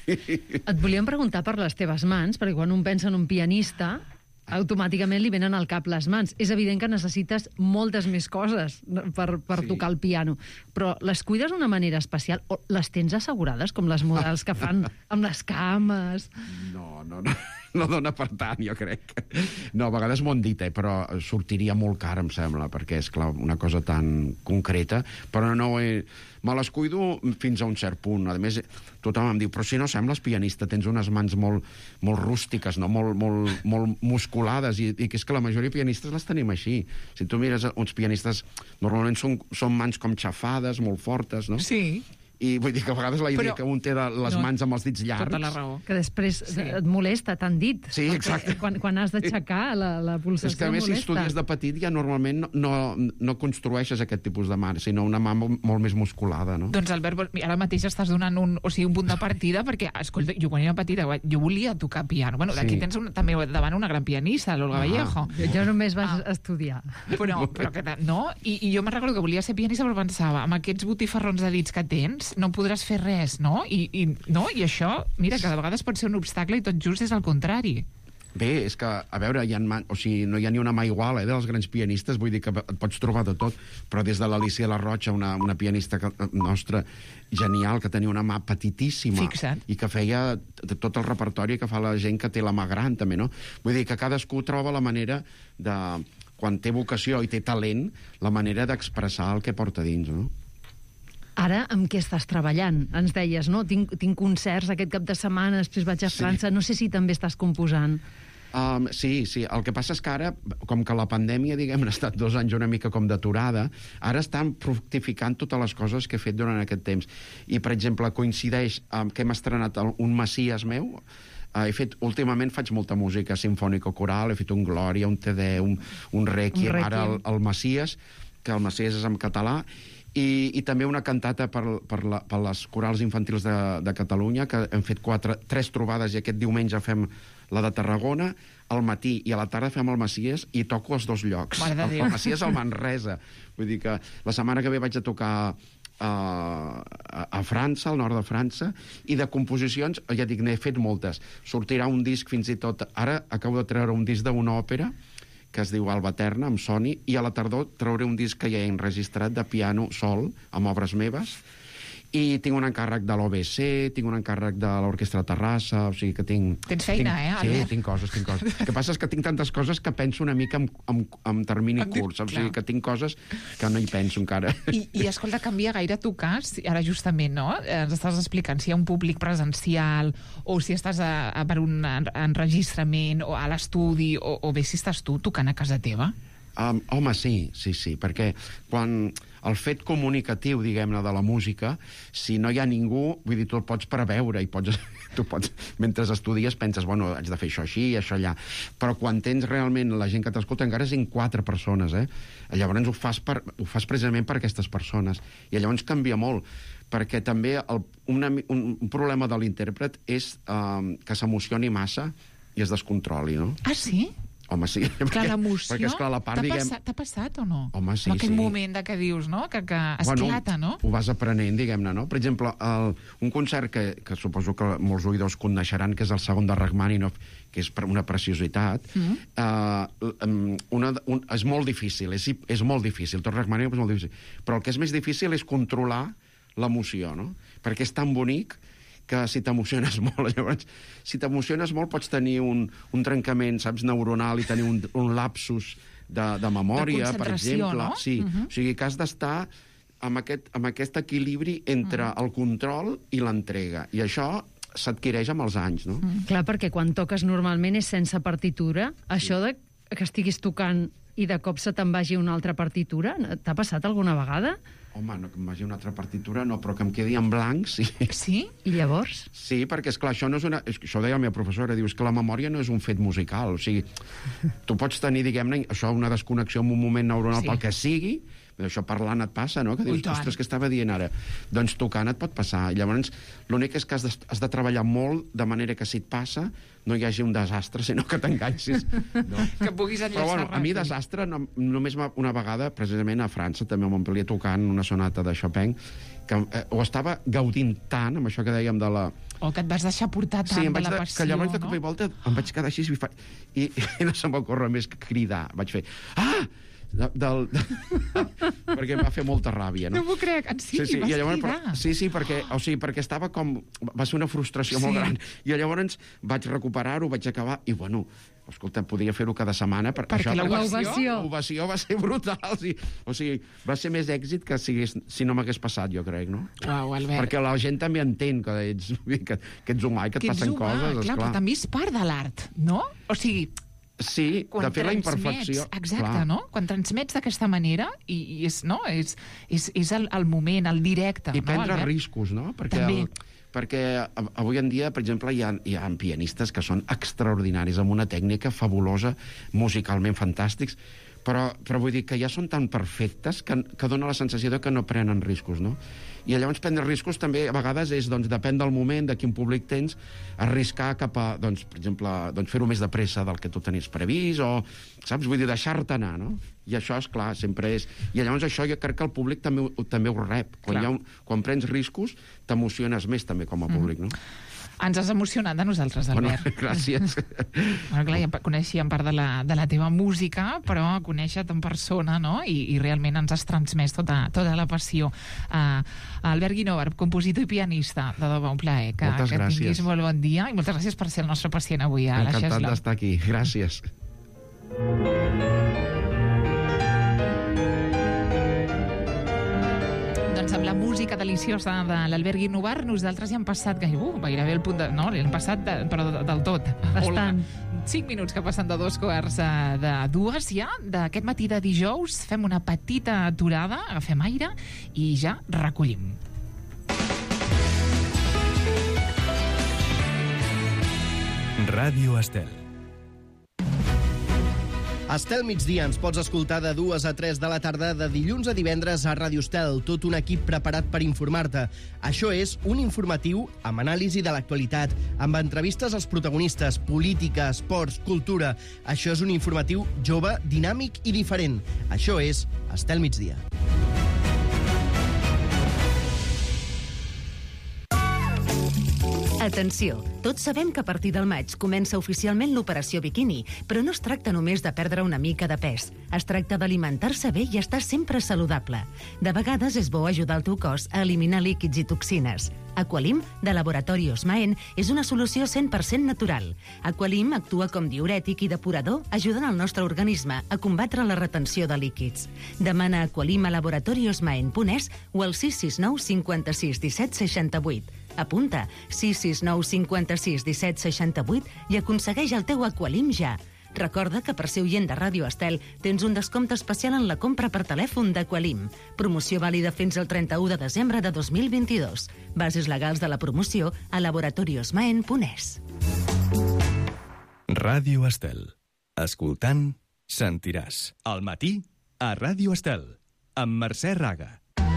Et volíem preguntar per les teves mans, perquè quan un pensa en un pianista, automàticament li venen al cap les mans. És evident que necessites moltes més coses per, per sí. tocar el piano, però les cuides d'una manera especial o les tens assegurades, com les models que fan amb les cames? No, no, no. No dona per tant, jo crec. No, a vegades m'ho han dit, eh, però sortiria molt car, em sembla, perquè és, clar, una cosa tan concreta, però no he... Me les cuido fins a un cert punt. A més, tothom em diu, però si no sembles pianista, tens unes mans molt, molt rústiques, no? molt, molt, molt musculades, i, i que és que la majoria de pianistes les tenim així. Si tu mires uns pianistes, normalment són, són mans com xafades, molt fortes, no? Sí. I vull dir que a vegades la idea Però- que un té de les No. mans amb els dits llargs... Tota la raó. Que després sí. et molesta, t'han dit. Sí, exacte. Quan, quan has d'aixecar la, la pulsació És que a més, si molesta. estudies de petit, ja normalment no, no, no construeixes aquest tipus de mà, sinó una mà molt, molt més musculada, no? Doncs, Albert, ara mateix estàs donant un, o sigui, un punt de partida, perquè, escolta, jo quan era petita, jo volia tocar piano. Bueno, d'aquí Sí. tens un, també davant una gran pianista, l'Olga Ah. Vallejo. Jo, jo només vaig ah. estudiar. Però, però que, no? I, I jo me'n recordo que volia ser pianista, però pensava, amb aquests botifarrons de dits que tens, no podràs fer res, no? I, i, no? I això, mira, que de vegades pot ser un obstacle i tot just és el contrari. Bé, és que, a veure, hi ha man... o sigui, no hi ha ni una mà igual, eh, dels grans pianistes, vull dir que et pots trobar de tot, però des de l'Alicia La Rocha, una, una pianista que, nostra genial, que tenia una mà petitíssima, Fixa't. i que feia t- tot el repertori que fa la gent que té la mà gran, també, no? Vull dir que cadascú troba la manera de, quan té vocació i té talent, la manera d'expressar el que porta dins, no? Ara, amb què estàs treballant? Ens deies, no? Tinc, tinc concerts aquest cap de setmana, després vaig a França. Sí. No sé si també estàs composant. Um, sí, sí. El que passa és que ara, com que la pandèmia, diguem, ha estat dos anys una mica com d'aturada, ara estan fructificant totes les coses que he fet durant aquest temps. I, per exemple, coincideix amb que hem estrenat el, un Messies meu. Uh, he fet, últimament faig molta música sinfònica coral, he fet un Glòria, un Te Deum, un Requiem, Un Requiem. ara el, el Messies, que el Messies és en català, i, i també una cantata per, per, la, per les corals infantils de, de Catalunya, que hem fet quatre, tres trobades, i aquest diumenge fem la de Tarragona, al matí i a la tarda fem el Messies, i toco els dos llocs. Mare de El, Déu. el Messies al Manresa. Vull dir que la setmana que ve vaig a tocar a, a, a França, al nord de França, i de composicions, ja dic, n'he fet moltes. Sortirà un disc fins i tot... Ara acabo de treure un disc d'una òpera, que es diu Alba Eterna, amb Sony, i a la tardor trauré un disc que ja he enregistrat de piano sol, amb obres meves, i tinc un encàrrec de l'O B C, tinc un encàrrec de l'Orquestra Terrassa, o sigui que tinc... Tens feina, tinc, eh, Sí, Albert? tinc coses, tinc coses. El que passa és que tinc tantes coses que penso una mica en, en, en termini En- curt, saps? O sigui clar. que tinc coses que no hi penso encara. I, I, escolta, canvia gaire tocar, si- ara justament, no? Ens estàs explicant si hi ha un públic presencial o si estàs a, a, per un en- enregistrament o a l'estudi o, o bé si estàs tu tocant a casa teva. Um, home, sí, sí, sí, perquè quan el fet comunicatiu, diguem-ne, de la música, si no hi ha ningú, vull dir, tu el pots preveure i pots, tu pots, mentre estudies penses, bueno, haig de fer això així, això allà, però quan tens realment la gent que t'escolta, encara és en quatre persones, eh? Llavors ho fas, per, ho fas precisament per aquestes persones, i llavors canvia molt, perquè també el, una, un, un problema de l'intèrpret és um, que s'emocioni massa i es descontroli, no? Ah, sí? Home, sí. Clar, perquè, l'emoció... perquè, esclar, la part, T'ha diguem... passat, t'ha passat o no? Home, sí, en aquell sí. moment de que dius, no? Que, que esclata, no? Ho vas aprenent, diguem-ne, no? Per exemple, el, un concert que, que suposo que molts oïdors coneixeran, que és el segon de Rachmaninoff, que és per una preciositat, Mm. eh, um, una, un, és molt difícil, és, és molt difícil, tot Rachmaninoff és molt difícil, però el que és més difícil és controlar l'emoció, no? Perquè és tan bonic que si t'emociones molt, llavors, si t'emociones molt pots tenir un, un trencament, saps, neuronal i tenir un, un lapsus de, de memòria, De per concentració, exemple. no? Sí, Mhm. o sigui que has d'estar amb aquest, amb aquest equilibri entre Mm. el control i l'entrega. I això s'adquireix amb els anys, no? Mm. Clar, perquè quan toques normalment és sense partitura. Això de que estiguis tocant i de cop se te'n vagi una altra partitura, t'ha passat alguna vegada? Home, no que em vagi una altra partitura, no, però que em quedi en blanc, sí. Sí? I llavors? Sí, perquè, és clar, això no és una... és que Això ho deia la meva professora, diu, és que la memòria no és un fet musical, o sigui, tu pots tenir, diguem-ne, això, una desconnexió en un moment neuronal Sí. pel que sigui, però això parlant et passa, no? Que Ui, dius, tant. ostres, què estava dient ara? Doncs tocant et pot passar. I llavors, l'únic és que has de, has de treballar molt, de manera que si et passa, no hi hagi un desastre, sinó que t'enganxis. No? Que puguis enllaçar Però, bueno, a mi ràpid. desastre, no, només va- una vegada, precisament a França, també a Montpellier, tocant una sonata de Chopin, que eh, ho estava gaudint tant, amb això que dèiem de la... O que et vas deixar portar tant Sí, em de vaig la de, passió, que llavors de cop no? i volta em vaig quedar així i, fa... i, i no se m'ocorre més que cridar. Vaig fer, ah! De, del, de... perquè em va fer molta ràbia, no? No m'ho crec, en sí, sí, sí, vas i llavors, cridar. però, sí, sí, perquè, o sigui, perquè estava com... Va ser una frustració Sí. molt gran. I llavors vaig recuperar-ho, vaig acabar, i bueno, escolta, podia fer-ho cada setmana. Per, Perquè això, l'ovació. L'ovació va ser brutal. Sí. O sigui, va ser més èxit que si, hagués, si no m'hagués passat, jo crec, no? Uau, Albert. Perquè la gent també entén que ets, que, que ets humà i que et Que ets passen humà, coses, clar, esclar. però també és part de l'art, no? O sigui, Sí, quan de fer la transmets, imperfecció. exacte, clar. no? Quan transmets d'aquesta manera, i, i és, no? és, és, és el, el moment, el directe. I no, prendre Albert? riscos, no? Perquè, També. el, perquè avui en dia, per exemple, hi ha, hi ha pianistes que són extraordinaris, amb una tècnica fabulosa, musicalment fantàstics, però, però vull dir que ja són tan perfectes que, que dona la sensació de que no prenen riscos, no? I llavors prendre riscos també a vegades és, doncs, depèn del moment, de quin públic tens, arriscar cap a, doncs, per exemple, doncs, fer-ho més de pressa del que tu tenies previst, o, saps? Vull dir, deixar-te anar, no? I això, és clar, sempre és... I llavors això jo crec que el públic també, ho- també ho rep. Quan, hi ha un, quan prens riscos, t'emociones més també com a públic, no? Ens has emocionat a nosaltres, Albert. Bueno, gràcies. Bueno, clar, ja coneixíem part de la, de la teva música, però conèixer-te en persona, no? I, i realment ens has transmès tota, tota la passió. Uh, Albert Guinovar, compositor i pianista, de debò, un plaer. Que, Moltes que gràcies. tinguis molt bon dia i moltes gràcies per ser el nostre pacient avui a la Encantat Xesla. d'estar aquí. Gràcies. Doncs amb la música deliciosa de l'Albert Guinovar, nosaltres ja hem passat gairebé, uh, gairebé el punt de... No, l'hem passat, de, però de, del tot. Bastant. Olga, cinc minuts que passen de dos quarts eh, de dues ja, d'aquest matí de dijous. Fem una petita aturada, agafem aire i ja recollim. Ràdio Estel. Estel migdia ens pots escoltar de dues a tres de la tarda de dilluns a divendres a Ràdio Estel, tot un equip preparat per informar-te. Això és un informatiu amb anàlisi de l'actualitat, amb entrevistes als protagonistes, política, esports, cultura. Això és un informatiu jove, dinàmic i diferent. Això és Estel migdia. Atenció, tots sabem que a partir del maig comença oficialment l'operació biquini, però no es tracta només de perdre una mica de pes. Es tracta d'alimentar-se bé i estar sempre saludable. De vegades és bo ajudar el teu cos a eliminar líquids i toxines. Aqualim, de Laboratori Osmaen, és una solució cent per cent natural. Aqualim actua com diürètic i depurador, ajudant el nostre organisme a combatre la retenció de líquids. Demana Aqualim a laboratori osmaen punt es o al sis sis nou cinquanta-sis disset seixanta-vuit. Apunta sis sis nou cinquanta-sis disset seixanta-vuit i aconsegueix el teu Aqualim ja. Recorda que per ser oient de Ràdio Estel tens un descompte especial en la compra per telèfon d'Aqualim. Promoció vàlida fins al trenta-u de desembre de dos mil vint-i-dos. Bases legals de la promoció a laboratori osmaen punt es. Ràdio Estel. Escoltant, sentiràs. Al matí, a Ràdio Estel, amb Mercè Raga.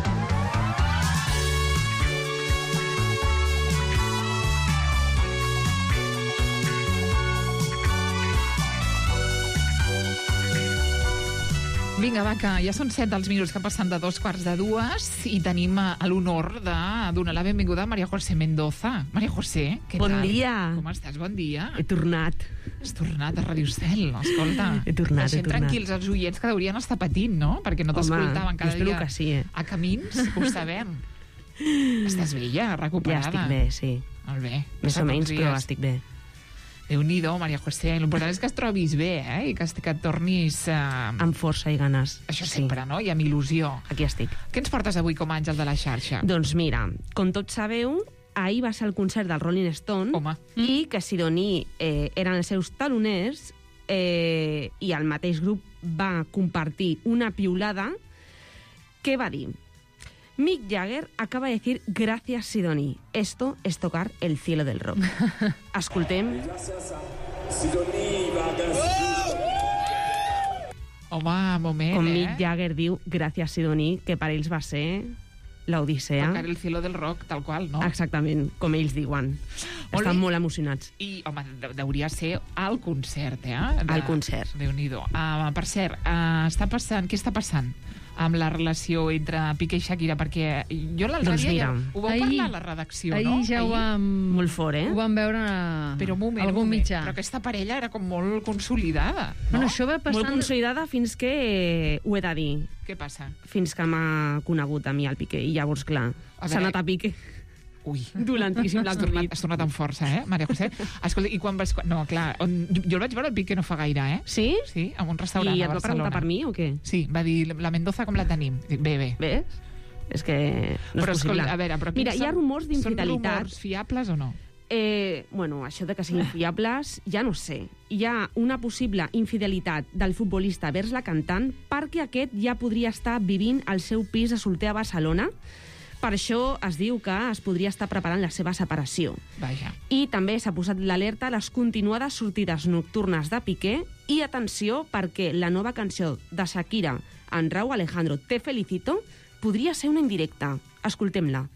Vinga, va, que ja són set els minuts que passen de dos quarts de dues i tenim eh, l'honor de donar la benvinguda a María José Mendoza. María José, què Bon tal? dia. Com estàs? Bon dia. He tornat. Has tornat a Ràdio Estel, escolta. He tornat, he Deixem tornat. tranquils els oients que deurien estar patint, no? Perquè no Home, t'escoltaven cada espero dia que sí, eh? a camins, ho sabem. Estàs bé ja, recuperada? Ja estic bé, sí. Molt bé. Més Passat o menys, uns però dies. estic bé. Déu-n'hi-do, María José. L'important és que es trobis bé, eh? I que, que et tornis... Eh... Amb força i ganes. Això sí. sempre, no? I amb il·lusió. Aquí estic. Què ens portes avui com a àngel de la xarxa? Doncs mira, com tots sabeu, ahir va ser el concert del Rolling Stone. Home. I que Sidoní eh, eren els seus taloners eh, i el mateix grup va compartir una piulada que va dir: Mick Jagger acaba de decir gracias Sidoní. Esto es tocar el cielo del rock. Escoltem. Home, moment, Com eh? Mick Jagger diu gracias Sidoní, que per ells va ser l'Odissea. Tocar el cielo del rock, tal qual, no? Exactament, com ells diuen. Molt Estan bé. molt emocionats. I, home, de- deuria ser al concert, eh? De... Al concert. Déu-n'hi-do. Uh, per cert, uh, està passant... Què està passant amb la relació entre Piqué i Shakira? Perquè jo l'altre Doncs dia mira, ja ho vau ahir- parlar a la redacció, Ahir no? ja ho vam... Molt fort, eh? Ho vam veure a Però un moment, algun un moment. mitjà. Però aquesta parella era com molt consolidada, no? Bueno, això va Molt passant... consolidada fins que, eh, ho he de dir, Què passa? fins que m'ha conegut a mi el Piqué. I llavors, clar, A s'ha veure- anat a Piqué. Ui. Dolentíssim Has tornat, l'acudit. has tornat amb força, eh, María José? Escolta, i quan vas... No, clar, on... jo el vaig veure el Piqué no fa gaire, eh? Sí? Sí, en un restaurant I a et va Barcelona. preguntar per mi o què? Sí, va dir, la Mendoza com la tenim? Dic, bé, bé. Ves? És que no però, és possible. escolta, a veure, però Mira, quins hi ha són- rumors Són d'infidelitat. rumors fiables o no? Eh, bueno, això de que siguin fiables, ja no sé. Hi ha una possible infidelitat del futbolista vers la cantant perquè aquest ja podria estar vivint al seu pis de solter a Barcelona. Per això es diu que es podria estar preparant la seva separació. Vaja. I també s'ha posat l'alerta a les continuades sortides nocturnes de Piqué i atenció perquè la nova cançó de Shakira en Rauw Alejandro, Te Felicito, podria ser una indirecta. Escoltem-la.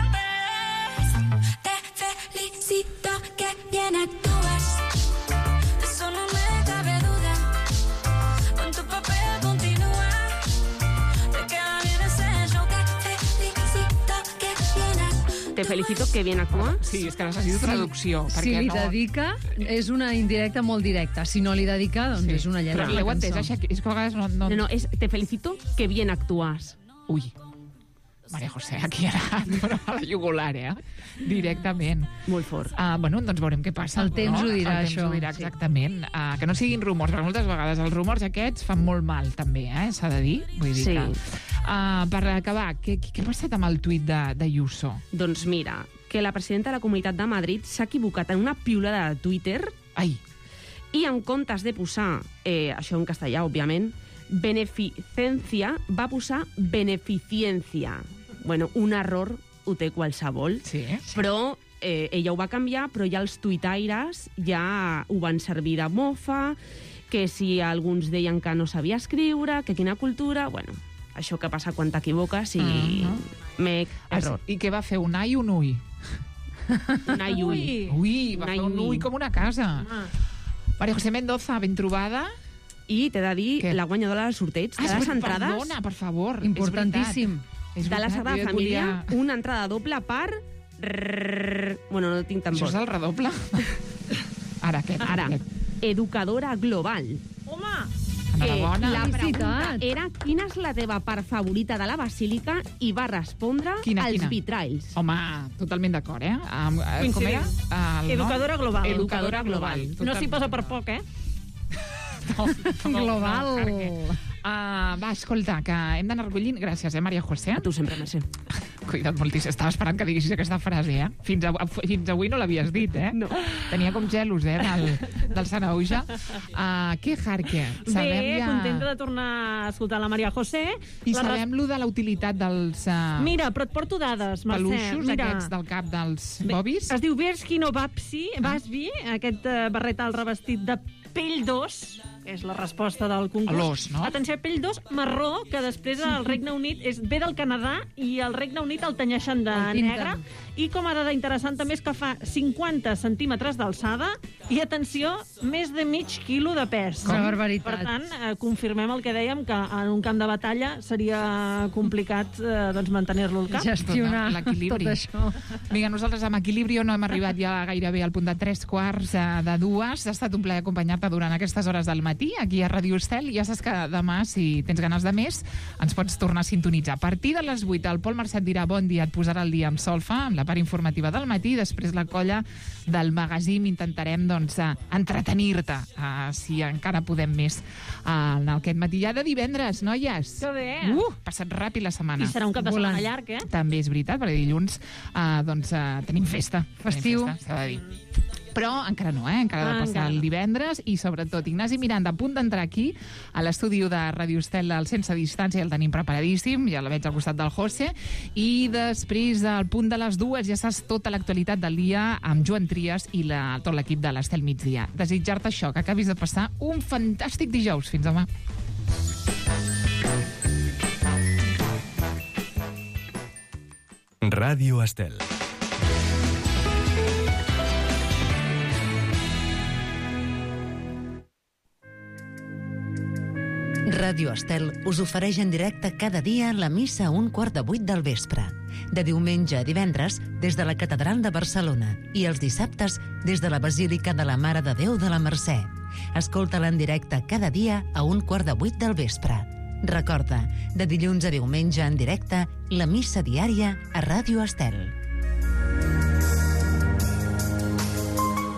Felicito que bien actúas. Eso no me cabe duda. Con tu papel continúa. Te queda bien ese show. Te felicito que bien actúas. Te felicito que bien actúas. Sí, és que necessito traducció. Si perquè li no... dedica, és una indirecta molt directa. Si no li dedica, doncs Sí. és una lletra. Però l'heu entès, això? És que a vegades no... no... No, no, és Te felicito que bien actúas. Ui. Maria José, aquí ara però a la jugular, eh? Directament. Molt fort. Uh, bueno, doncs veurem què passa. El temps no? ho dirà, el temps això, ho dirà, sí. exactament. Uh, que no siguin rumors, perquè moltes vegades els rumors aquests fan molt mal, també, eh? S'ha de dir. Vull dir Sí. que... Uh, per acabar, què, què ha passat amb el tuit de, de Ayuso? Doncs mira, que la presidenta de la Comunitat de Madrid s'ha equivocat en una piulada de Twitter. Ai. I en comptes de posar, eh, això en castellà, òbviament, beneficencia, va posar beneficiencia. Bueno, un error ho té qualsevol. Sí. Però eh, ella ho va canviar, però ja els tuitaires ja ho van servir de mofa, que si alguns deien que no sabia escriure, que quina cultura... Bueno, això que passa quan t'equivoques i... Mm-hmm. Mec, error. I què va fer, un ai o un ui? Un ai ui. Ui, va Un ai fer un ui. ui com una casa. Maria José Mendoza, ben trobada. I t'he de dir Què? la guanyadora del sorteig Ah, de les entrades. Perdona, per favor. Importantíssim. És De la veritat, Sagrada jo et Família, volia- una entrada doble per... Bueno, no tinc tampoc. Això és el redoble? Ara, aquest. Ara, aquest. educadora global. Home! Que Enhorabona. la pregunta Felicitats. era quina és la teva part favorita de la basílica i va respondre Quina, els quina? vitrails. Home, totalment d'acord, eh? Um, uh, com Coincidim. era? El nom? Educadora global. Educadora global. No s'hi posa per poc, eh? No, no, Global. No, perquè... Uh, va, escolta, que hem d'anar recollint. Gràcies, eh, Maria José? A tu sempre, Mercè. Cuida't moltíssim. Estava esperant que diguessis aquesta frase, eh? Fins, a, fins avui no l'havies dit, eh? No. Tenia com gelos, eh, del, del Sanauja. Uh, què, Jarque? Sabem Bé, ja... contenta de tornar a escoltar la Maria José. I La sabem lo de la utilitat dels uh, Mira, però et porto dades, Mercè. peluixos Mira. aquests del cap dels Bé, bobis? Es diu Berskino Babsi, Basbi, aquest uh, barret alt revestit de pell d'os, que és la resposta del concurs. L'os, no? Atenció, pell d'os marró, que després el Regne Unit és, ve del Canadà i el Regne Unit el tenyeixen de El tinten. negre. I com a dada interessant també és que fa cinquanta centímetres d'alçada i, atenció, més de mig quilo de pes. Com? Una barbaritat. Per tant, eh, confirmem el que dèiem, que en un camp de batalla seria complicat eh, doncs, mantenir-lo al cap. Gestionar L'equilibri. tot això. Vinga, nosaltres amb Equilibrio no hem arribat ja gairebé al punt de tres quarts eh, de dues. Ha estat un plaer acompanyar-te durant aquestes hores del matí, aquí a Ràdio Estel. Ja saps que demà, si tens ganes de més, ens pots tornar a sintonitzar. A partir de les vuit, el Pol Marcet dirà bon dia, et posarà el dia amb Solfa, amb la part informativa del matí, després la colla del magazín. Intentarem, doncs, eh, entretenir-te, eh, si encara podem més, eh, en aquest matí ja de divendres, noies. Que bé. Uh, passat ràpid la setmana. I serà un cap de Volant. setmana llarg, eh? També és veritat, perquè dilluns eh, doncs, eh, tenim festa. Festiu. Tenim festa, s'ha de dir. Però encara no, eh? Encara ha de Ah, passar encara. el divendres i, sobretot, Ignasi Miranda, a punt d'entrar aquí a l'estudi de Ràdio Estel al Sense Distància, el tenim preparadíssim, ja la veig al costat del José, i després, al punt de les dues, ja saps tota l'actualitat del dia amb Joan Trias i la, tot l'equip de l'Estel Migdia. Desitjar-te això, que acabis de passar un fantàstic dijous. Fins demà. Ràdio Estel. Ràdio Estel us ofereix en directe cada dia la missa a un quart de vuit del vespre. De diumenge a divendres, des de la Catedral de Barcelona, i els dissabtes, des de la Basílica de la Mare de Déu de la Mercè. Escolta-la en directe cada dia a un quart de vuit del vespre. Recorda, de dilluns a diumenge en directe, la missa diària a Ràdio Estel.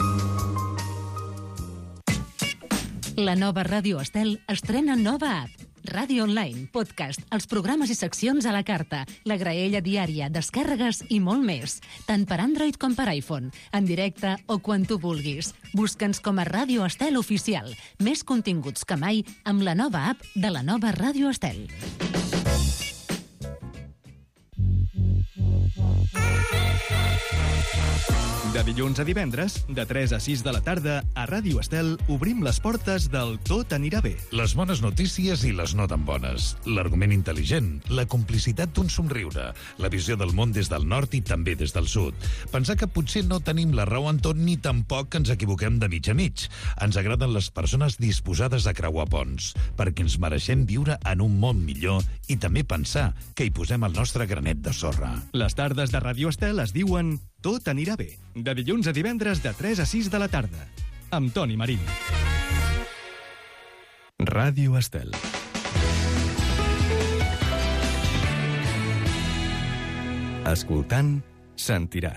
La nova Ràdio Estel estrena nova app. Ràdio online, podcast, els programes i seccions a la carta, la graella diària, descàrregues i molt més. Tant per Android com per iPhone, en directe o quan tu vulguis. Busca'ns com a Ràdio Estel Oficial. Més continguts que mai amb la nova app de la nova Ràdio Estel. De dilluns a divendres, de tres a sis de la tarda, a Ràdio Estel obrim les portes del Tot anirà bé. Les bones notícies i les no tan bones. L'argument intel·ligent, la complicitat d'un somriure, la visió del món des del nord i també des del sud. Pensar que potser no tenim la raó en tot ni tampoc que ens equivoquem de mig a mig. Ens agraden les persones disposades a creuar ponts, perquè ens mereixem viure en un món millor i també pensar que hi posem el nostre granet de sorra. Les tardes de Ràdio Estel es diuen Tot anirà bé. De dilluns a divendres de tres a sis de la tarda. Amb Toni Marín. Ràdio Estel. Escoltant, sentiràs.